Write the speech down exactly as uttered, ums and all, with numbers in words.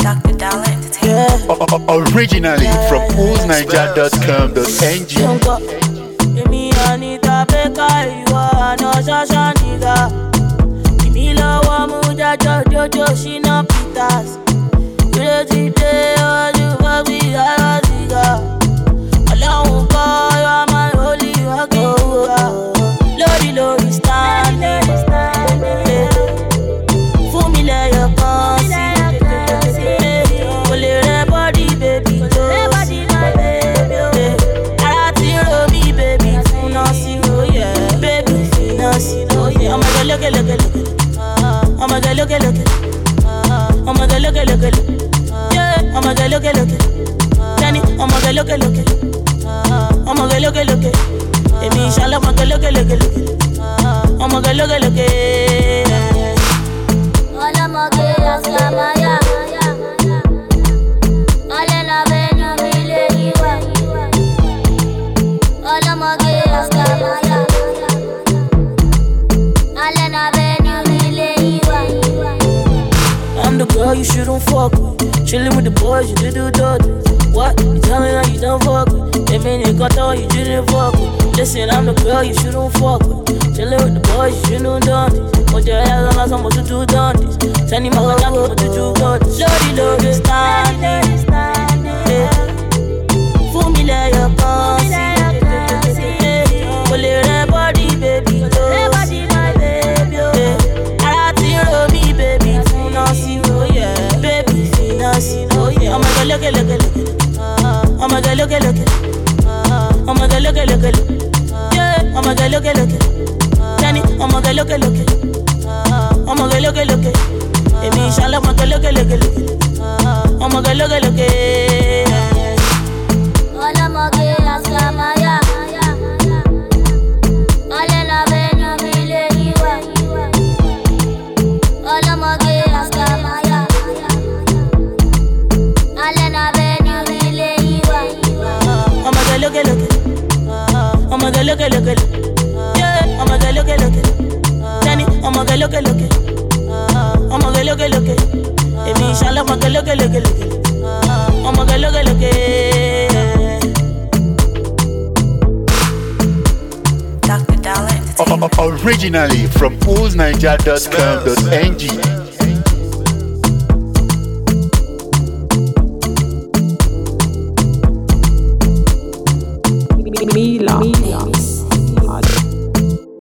Doctor Dollar Entertainment. O- o- Originally from old niger dot com dot n g. Èmi Anita Baker, ìwọ àná ṣáṣá nìga. Èmi lọ́wọ́ mú jájọ́ jójó Shina Peters. Ìrètí dé ọdún fọ́bí ara sìgá. Ọlọ́run kọ́ yọ máa ń holy walking yoga. Lórí lórí standing. Fún mi lẹ́yọ̀ kan sí. Kò lè rẹ bọ́dí bèbí tó sí. Ara ti ro mi bèbí fún náà sí. Bèbí fún náà sí. Ọmọdé lókè lókè lókè. Ọmọdé lókè lókè. Ọmọdé lókè lókè lókè. Ọmọdé lókè lókè. Kenny, ọmọdé lókè lókè. Ọmọdé lókè lókè. Èmi ìṣàlẹ̀ ọmọdé lókè lókè lókè. Ọmọdé lókè lókè. Ọlọ́mọge àṣàmáyà. Alẹ́ náà bẹ́ẹ̀ ni mi lè yíwá. Ọlọ́mọge àṣàmáyà. Alẹ́ náà bẹ́ẹ̀ ni mi lè yíwá. I'm the girl you shouldn't fuck with. Chillin' with the boys, you did do dirty. What? You tell me that you don't fuck with. They mean you got on, you didn't fuck with. Listen, I'm the girl you shouldn't fuck with. Chillin' with the boys, you shouldn't do this. Put your hands on us, I'm supposed to do this. Tell me my God, what did you do this? Lodi, lodi, standing. Fún mi lẹ́yọ̀ kan sí. Kò lè rẹ bọ́dí bèbí tó sí. Ara ti ro mi bèbí fún náà sí. Bèbí fún náà sí. Ọmọdé lókè lókè lókè. Ọmọdé lókè lókè. Ọmọdé lókè lókè lókè. Ọmọdé lókè lókè. Kenny, ọmọdé lókè lókè. Ọmọdé lókè lókè. Èmi ìṣàlẹ̀ ọmọdé lókè lókè lókè. Ọmọdé lókè lókè. Ọlọ́mọge àṣàmáyà. Alẹ́ náà bẹ́ẹ̀ ni mi lè yíwá. Ọlọ́mọge àṣàmáyà. Alẹ́ náà bẹ́ẹ̀ ni mi lè yíwá. Ọmọdé lókè lókè. Ọmọdé lókè lókè. Ọmọdé lókè lókè. Kenny, ọmọdé lókè lókè. Ọmọdé lókè lókè. Èmi ìṣàlẹ̀ ọmọdé lókè lókè lókè. Ọmọdé lókè lókè. Doctor Dollar Entertainment. O- o- Originally from old niger dot com dot n g.